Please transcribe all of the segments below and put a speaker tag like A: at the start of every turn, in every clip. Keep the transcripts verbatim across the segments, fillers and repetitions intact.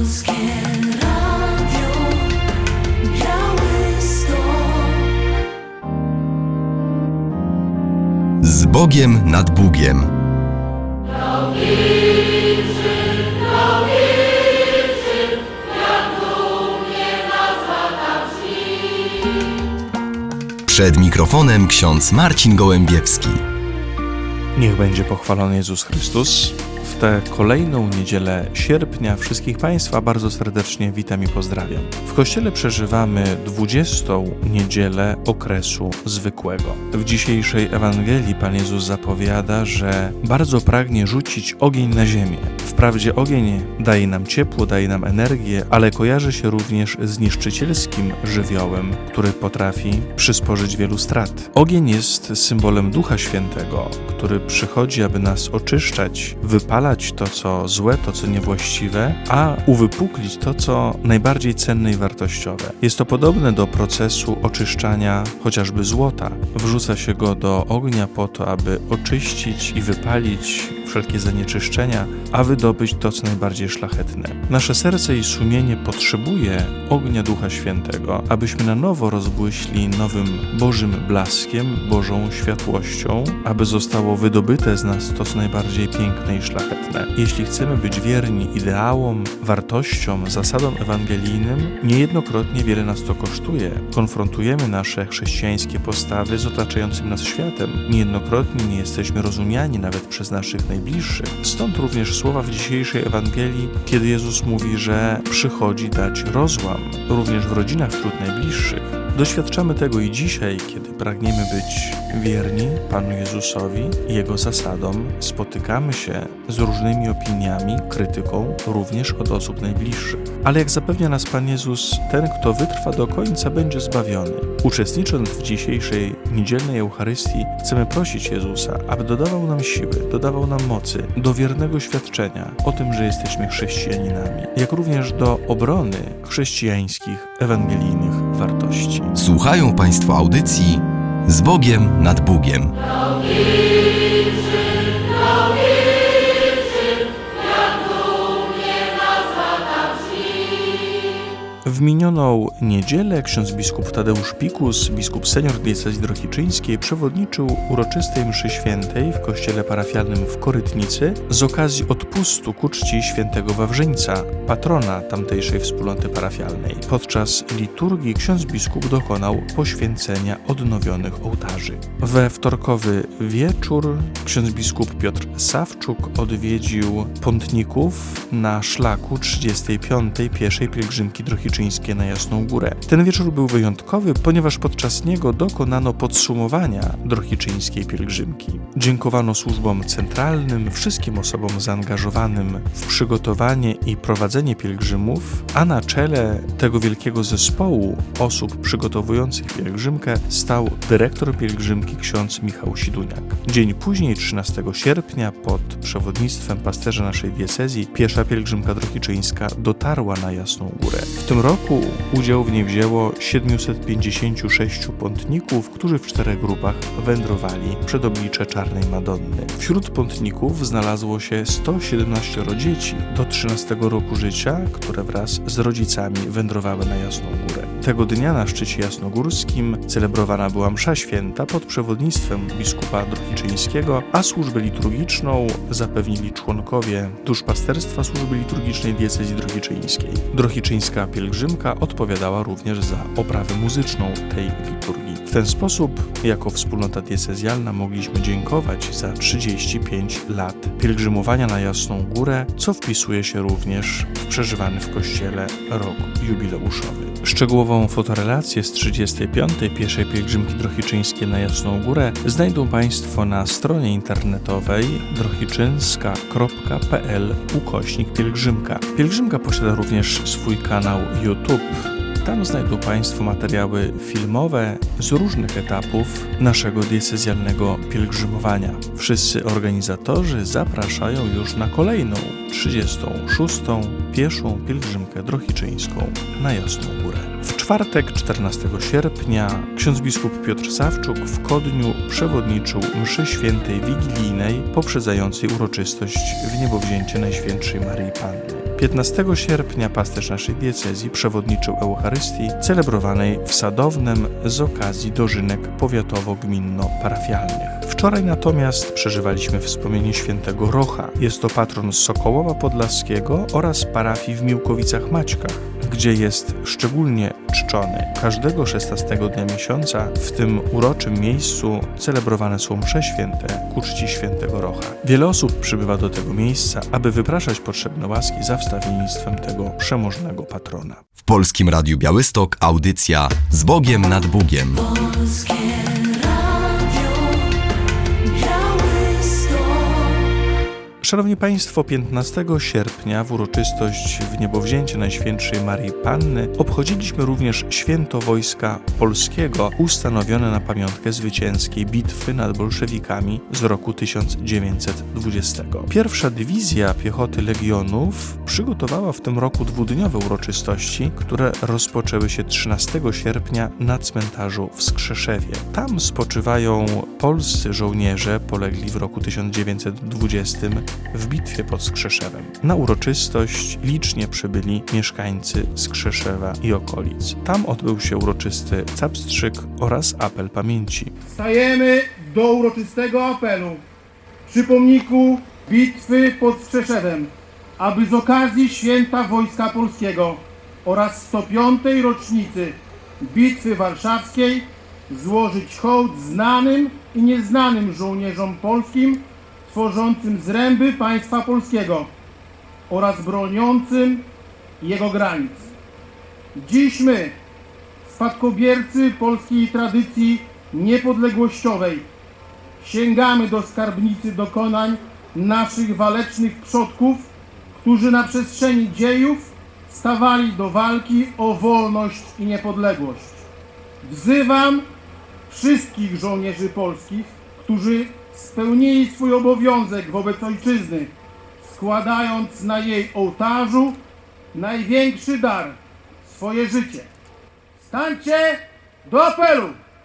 A: Polskie Radio Białystok.
B: Z Bogiem nad Bugiem. Przed mikrofonem ksiądz Marcin Gołębiewski.
C: Niech będzie pochwalony Jezus Chrystus. W tę kolejną niedzielę sierpnia wszystkich Państwa bardzo serdecznie witam i pozdrawiam. W Kościele przeżywamy dwudziestą niedzielę okresu zwykłego. W dzisiejszej Ewangelii Pan Jezus zapowiada, że bardzo pragnie rzucić ogień na ziemię. Wprawdzie ogień daje nam ciepło, daje nam energię, ale kojarzy się również z niszczycielskim żywiołem, który potrafi przysporzyć wielu strat. Ogień jest symbolem Ducha Świętego, który przychodzi, aby nas oczyszczać, wypalać to, co złe, to, co niewłaściwe, a uwypuklić to, co najbardziej cenne i wartościowe. Jest to podobne do procesu oczyszczania chociażby złota. Wrzuca się go do ognia po to, aby oczyścić i wypalić wszelkie zanieczyszczenia, a wydobyć to, co najbardziej szlachetne. Nasze serce i sumienie potrzebuje ognia Ducha Świętego, abyśmy na nowo rozbłyśli nowym Bożym blaskiem, Bożą światłością, aby zostało wydobyte z nas to, co najbardziej piękne i szlachetne. Jeśli chcemy być wierni ideałom, wartościom, zasadom ewangelijnym, niejednokrotnie wiele nas to kosztuje. Konfrontujemy nasze chrześcijańskie postawy z otaczającym nas światem. Niejednokrotnie nie jesteśmy rozumiani nawet przez naszych najbliższych. Stąd również słowa w dzisiejszej Ewangelii, kiedy Jezus mówi, że przychodzi dać rozłam, również w rodzinach wśród najbliższych. Doświadczamy tego i dzisiaj, kiedy pragniemy być wierni Panu Jezusowi i Jego zasadom. Spotykamy się z różnymi opiniami, krytyką, również od osób najbliższych. Ale jak zapewnia nas Pan Jezus, ten, kto wytrwa do końca, będzie zbawiony. Uczestnicząc w dzisiejszej niedzielnej Eucharystii, chcemy prosić Jezusa, aby dodawał nam siły, dodawał nam mocy do wiernego świadczenia o tym, że jesteśmy chrześcijaninami, jak również do obrony chrześcijańskich, ewangelijnych wartości.
B: Słuchają Państwo audycji Z Bogiem nad Bugiem.
C: W minioną niedzielę ksiądz biskup Tadeusz Pikus, biskup senior diecezji drohiczyńskiej, przewodniczył uroczystej mszy świętej w kościele parafialnym w Korytnicy z okazji odpustu ku czci świętego Wawrzyńca, patrona tamtejszej wspólnoty parafialnej. Podczas liturgii ksiądz biskup dokonał poświęcenia odnowionych ołtarzy. We wtorkowy wieczór ksiądz biskup Piotr Sawczuk odwiedził pątników na szlaku trzydziestej piątej pieszej pielgrzymki drohiczyńskiej na Jasną Górę. Ten wieczór był wyjątkowy, ponieważ podczas niego dokonano podsumowania drohiczyńskiej pielgrzymki. Dziękowano służbom centralnym, wszystkim osobom zaangażowanym w przygotowanie i prowadzenie pielgrzymów, a na czele tego wielkiego zespołu osób przygotowujących pielgrzymkę stał dyrektor pielgrzymki ksiądz Michał Siduniak. Dzień później, trzynastego sierpnia, pod przewodnictwem pasterza naszej diecezji, piesza pielgrzymka drohiczyńska dotarła na Jasną Górę. W tym roku udział w niej wzięło siedmiuset pięćdziesięciu sześciu pątników, którzy w czterech grupach wędrowali przed oblicze Czarnej Madonny. Wśród pątników znalazło się sto siedemnaście dzieci do trzynastego roku życia, które wraz z rodzicami wędrowały na Jasną Górę. Tego dnia na szczycie jasnogórskim celebrowana była msza święta pod przewodnictwem biskupa drohiczyńskiego, a służbę liturgiczną zapewnili członkowie duszpasterstwa służby liturgicznej diecezji drohiczyńskiej. Drohiczyńska pielgrzymka odpowiadała również za oprawę muzyczną tej liturgii. W ten sposób, jako wspólnota diecezjalna, mogliśmy dziękować za trzydzieści pięć lat pielgrzymowania na Jasną Górę, co wpisuje się również w przeżywany w Kościele rok jubileuszowy. Szczegółową fotorelację z trzydziestej piątej pieszej pielgrzymki drohiczyńskiej na Jasną Górę znajdą Państwo na stronie internetowej drohiczynska kropka p l ukośnik pielgrzymka. Pielgrzymka posiada również swój kanał YouTube. Tam znajdą Państwo materiały filmowe z różnych etapów naszego diecezjalnego pielgrzymowania. Wszyscy organizatorzy zapraszają już na kolejną, trzydziestą szóstą pieszą pielgrzymkę drohiczyńską na Jasną Górę. W czwartek, czternastego sierpnia, ksiądz biskup Piotr Sawczuk w Kodniu przewodniczył mszy świętej wigilijnej poprzedzającej uroczystość wniebowzięcia Najświętszej Maryi Panny. piętnastego sierpnia pasterz naszej diecezji przewodniczył Eucharystii celebrowanej w Sadownem z okazji dożynek powiatowo-gminno-parafialnych. Wczoraj natomiast przeżywaliśmy wspomnienie świętego Rocha. Jest to patron Sokołowa Podlaskiego oraz parafii w Miłkowicach-Maćkach, gdzie jest szczególnie czczony. Każdego szesnastego dnia miesiąca w tym uroczym miejscu celebrowane są msze święte ku czci świętego Rocha. Wiele osób przybywa do tego miejsca, aby wypraszać potrzebne łaski za wstawiennictwem tego przemożnego patrona.
B: W Polskim Radiu Białystok audycja Z Bogiem nad Bugiem.
A: Polskie Radio Białystok.
C: Szanowni Państwo, piętnastego sierpnia w uroczystość wniebowzięcia Najświętszej Maryi Panny obchodziliśmy również Święto Wojska Polskiego, ustanowione na pamiątkę zwycięskiej bitwy nad bolszewikami z roku tysiąc dziewięćset dwudziestego. Pierwsza dywizja piechoty Legionów przygotowała w tym roku dwudniowe uroczystości, które rozpoczęły się trzynastego sierpnia na cmentarzu w Skrzeszewie. Tam spoczywają polscy żołnierze polegli w roku tysiąc dziewięćset dwudziestym w bitwie pod Skrzeszewem. Na uroczystość licznie przybyli mieszkańcy Skrzeszewa i okolic. Tam odbył się uroczysty capstrzyk oraz apel pamięci.
D: Stajemy do uroczystego apelu przy pomniku bitwy pod Skrzeszewem, aby z okazji Święta Wojska Polskiego oraz sto piątej rocznicy Bitwy Warszawskiej złożyć hołd znanym i nieznanym żołnierzom polskim tworzącym zręby państwa polskiego oraz broniącym jego granic. Dziś my, spadkobiercy polskiej tradycji niepodległościowej, sięgamy do skarbnicy dokonań naszych walecznych przodków, którzy na przestrzeni dziejów stawali do walki o wolność i niepodległość. Wzywam wszystkich żołnierzy polskich, którzy spełnili swój obowiązek wobec ojczyzny, składając na jej ołtarzu największy dar, swoje życie. Stańcie do apelu!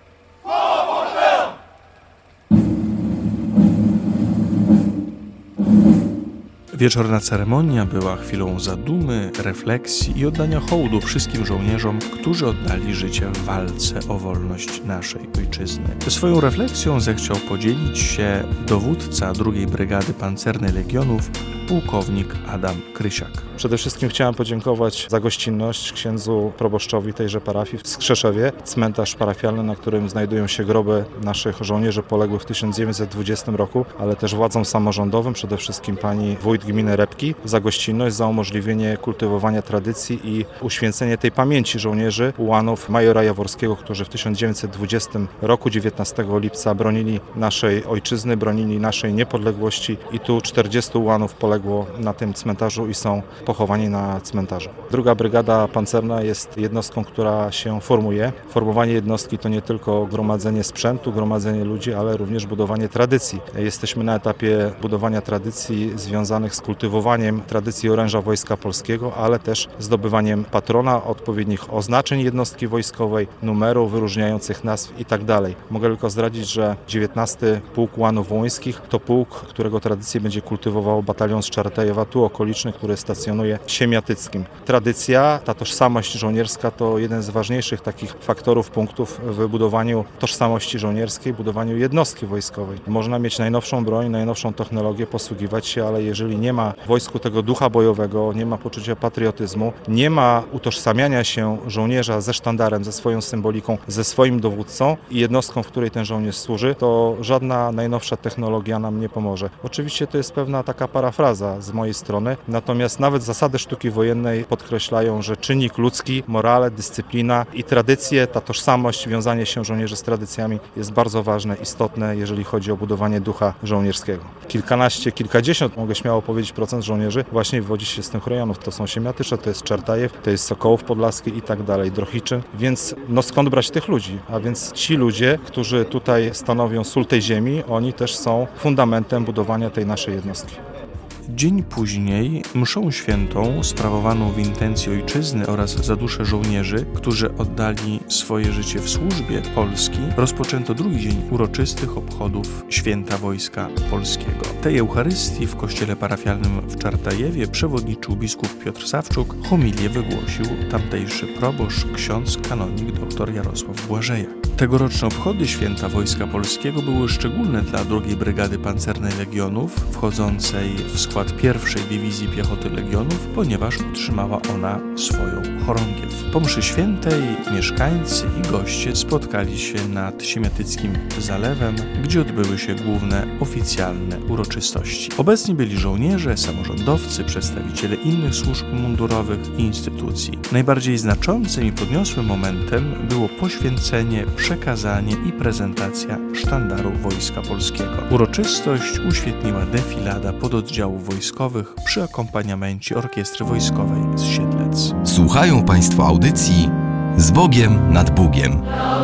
C: Wieczorna ceremonia była chwilą zadumy, refleksji i oddania hołdu wszystkim żołnierzom, którzy oddali życie w walce o wolność naszej ojczyzny. Swoją refleksją zechciał podzielić się dowódca drugiej Brygady Pancernej Legionów, pułkownik Adam Krysiak.
E: Przede wszystkim chciałem podziękować za gościnność księdzu proboszczowi tejże parafii w Skrzeszewie. Cmentarz parafialny, na którym znajdują się groby naszych żołnierzy poległych w tysiąc dziewięćset dwudziestym roku, ale też władzom samorządowym, przede wszystkim pani wójt gminy Repki, za gościnność, za umożliwienie kultywowania tradycji i uświęcenie tej pamięci żołnierzy, ułanów majora Jaworskiego, którzy w tysiąc dziewięćset dwudziestym roku, dziewiętnastego lipca, bronili naszej ojczyzny, bronili naszej niepodległości i tu czterdziestu ułanów poległo na tym cmentarzu i są pochowani na cmentarzu. Druga Brygada Pancerna jest jednostką, która się formuje. Formowanie jednostki to nie tylko gromadzenie sprzętu, gromadzenie ludzi, ale również budowanie tradycji. Jesteśmy na etapie budowania tradycji związanych z kultywowaniem tradycji oręża Wojska Polskiego, ale też zdobywaniem patrona, odpowiednich oznaczeń jednostki wojskowej, numerów wyróżniających nazw i tak dalej. Mogę tylko zdradzić, że dziewiętnasty Pułk Ułanów Wołyńskich to pułk, którego tradycję będzie kultywował batalion z Czartejewa, tu okoliczny, który stacjonuje w Siemiatyckim. Tradycja, ta tożsamość żołnierska to jeden z ważniejszych takich faktorów, punktów w budowaniu tożsamości żołnierskiej, budowaniu jednostki wojskowej. Można mieć najnowszą broń, najnowszą technologię, posługiwać się, ale jeżeli nie ma w wojsku tego ducha bojowego, nie ma poczucia patriotyzmu, nie ma utożsamiania się żołnierza ze sztandarem, ze swoją symboliką, ze swoim dowódcą i jednostką, w której ten żołnierz służy, to żadna najnowsza technologia nam nie pomoże. Oczywiście to jest pewna taka parafraza z mojej strony, natomiast nawet zasady sztuki wojennej podkreślają, że czynnik ludzki, morale, dyscyplina i tradycje, ta tożsamość, wiązanie się żołnierzy z tradycjami jest bardzo ważne, istotne, jeżeli chodzi o budowanie ducha żołnierskiego. Kilkanaście, kilkadziesiąt, mogę śmiało powiedzieć, procent żołnierzy właśnie wywodzi się z tych rejonów. To są Siemiatysze, to jest Czartajew, to jest Sokołów Podlaski i tak dalej, Drohiczyn. Więc no skąd brać tych ludzi? A więc ci ludzie, którzy tutaj stanowią sól tej ziemi, oni też są fundamentem budowania tej naszej jednostki.
C: dzień później mszą świętą sprawowaną w intencji ojczyzny oraz za duszę żołnierzy, którzy oddali swoje życie w służbie Polski, rozpoczęto drugi dzień uroczystych obchodów Święta Wojska Polskiego. Tej Eucharystii w kościele parafialnym w Czartajewie przewodniczył biskup Piotr Sawczuk, homilię wygłosił tamtejszy proboszcz, ksiądz kanonik dr Jarosław Błażejak. Tegoroczne obchody Święta Wojska Polskiego były szczególne dla drugiej Brygady Pancernej Legionów, wchodzącej w skład pierwszej Dywizji Piechoty Legionów, ponieważ otrzymała ona swoją chorągiew. Po mszy świętej mieszkańcy i goście spotkali się nad Siemiatyckim Zalewem, gdzie odbyły się główne oficjalne uroczystości. Obecni byli żołnierze, samorządowcy, przedstawiciele innych służb mundurowych i instytucji. Najbardziej znaczącym i podniosłym momentem było poświęcenie, przekazanie i prezentacja sztandaru Wojska Polskiego. Uroczystość uświetniła defilada pododdziałów wojskowych przy akompaniamencie orkiestry wojskowej z Siedlec.
B: Słuchają Państwo audycji Z Bogiem nad Bugiem.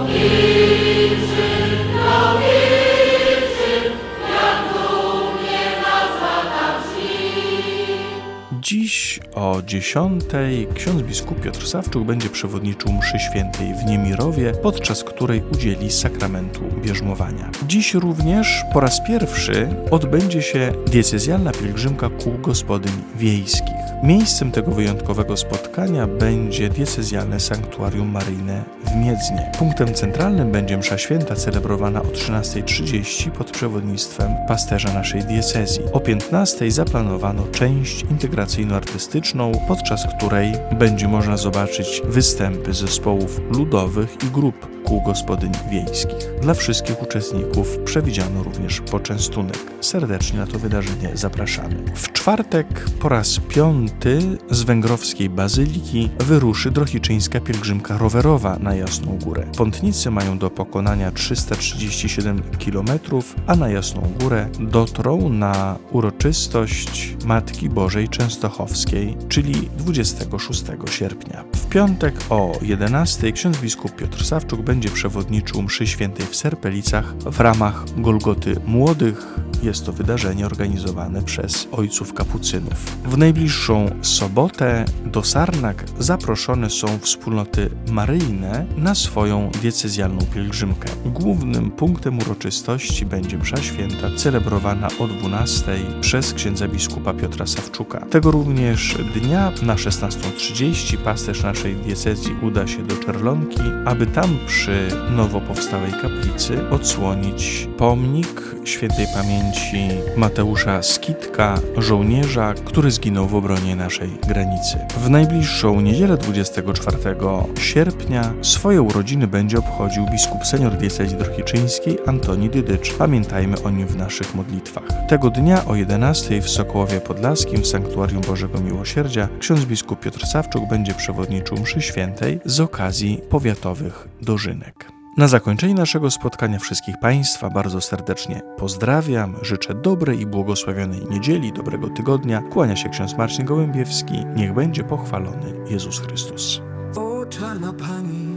C: Dziś o dziesiątej ksiądz biskup Piotr Sawczuk będzie przewodniczył mszy świętej w Niemirowie, podczas której udzieli sakramentu bierzmowania. Dziś również po raz pierwszy odbędzie się diecezjalna pielgrzymka kół gospodyń wiejskich. Miejscem tego wyjątkowego spotkania będzie diecezjalne sanktuarium maryjne w Miedznie. Punktem centralnym będzie msza święta celebrowana o trzynastej trzydzieści pod przewodnictwem pasterza naszej diecezji. O piętnastej zaplanowano część integracyjno-artystyczną, podczas której będzie można zobaczyć występy zespołów ludowych i grup kół gospodyń wiejskich. Dla wszystkich uczestników przewidziano również poczęstunek. Serdecznie na to wydarzenie zapraszamy. W czwartek po raz piąty z węgrowskiej bazyliki wyruszy drohiczyńska pielgrzymka rowerowa na Jasną Górę. Pątnicy mają do pokonania trzysta trzydzieści siedem kilometrów, a na Jasną Górę dotrą na uroczystość Matki Bożej Częstochowskiej, czyli dwudziestego szóstego sierpnia. W piątek o jedenastej ksiądz biskup Piotr Sawczuk będzie przewodniczył mszy świętej w Serpelicach w ramach Golgoty Młodych. Jest to wydarzenie organizowane przez ojców kapucynów. W najbliższą sobotę do Sarnak zaproszone są wspólnoty maryjne na swoją diecezjalną pielgrzymkę. Głównym punktem uroczystości będzie msza święta celebrowana o dwunastej przez księdza biskupa Piotra Sawczuka. Tego również dnia na szesnastą trzydzieści pasterz naszej diecezji uda się do Czerlonki, aby tam przy nowo powstałej kaplicy odsłonić pomnik świętej pamięci Mateusza Skitka, żołnierza, który zginął w obronie naszej granicy. W najbliższą niedzielę dwudziestego czwartego sierpnia swoje urodziny będzie obchodził biskup senior diecezji drohiczyńskiej Antoni Dydycz. Pamiętajmy o nim w naszych modlitwach. Tego dnia o jedenastej w Sokołowie Podlaskim w Sanktuarium Bożego Miłosierdzia ksiądz biskup Piotr Sawczuk będzie przewodniczył mszy świętej z okazji powiatowych dożynek. Na zakończenie naszego spotkania wszystkich Państwa bardzo serdecznie pozdrawiam, życzę dobrej i błogosławionej niedzieli, dobrego tygodnia. Kłania się ksiądz Marcin Gołębiewski. Niech będzie pochwalony Jezus Chrystus.
F: O czarna Pani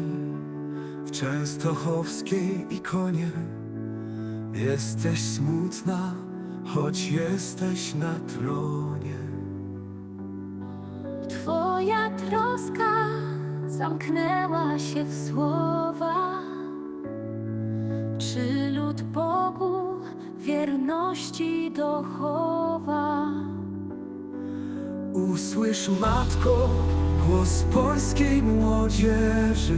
F: w częstochowskiej ikonie, jesteś smutna, choć jesteś na tronie.
A: Twoja troska zamknęła się w słowa. Czy lud Bogu wierności dochowa?
F: Usłysz, matko, głos polskiej młodzieży.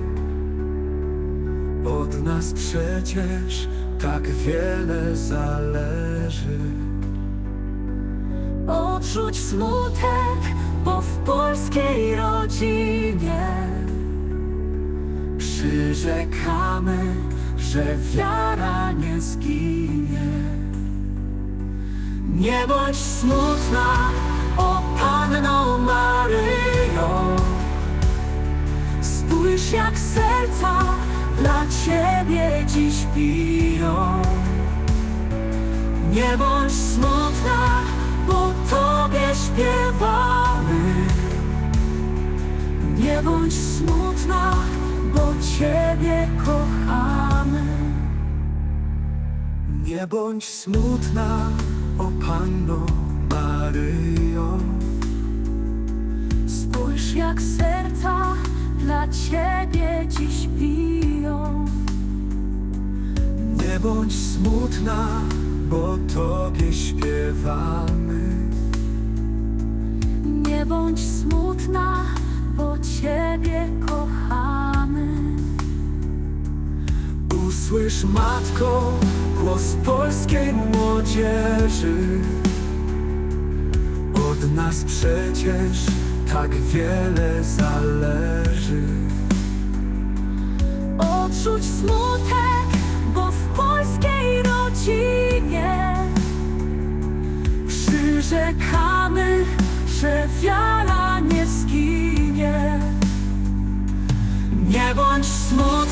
F: Od nas przecież tak wiele zależy.
A: Odrzuć smutek, bo w polskiej rodzinie
F: Przyrzekamy, że wiara nie zginie. Nie bądź smutna, o Panno Maryjo. Spójrz, jak serca dla Ciebie dziś biją. Nie bądź smutna, bo Tobie śpiewamy. Nie bądź smutna, bo Ciebie kochamy. Nie bądź smutna, o Panno Maryjo.
A: Spójrz, jak serca dla Ciebie dziś biją.
F: Nie bądź smutna, bo Tobie śpiewamy.
A: Nie bądź smutna, bo Ciebie kochamy.
F: Usłysz, matko, głos polskiej młodzieży. Od nas przecież tak wiele zależy.
A: Odrzuć smutek, bo w polskiej rodzinie przyrzekamy, że wiara nie zginie.
F: Nie bądź smutna,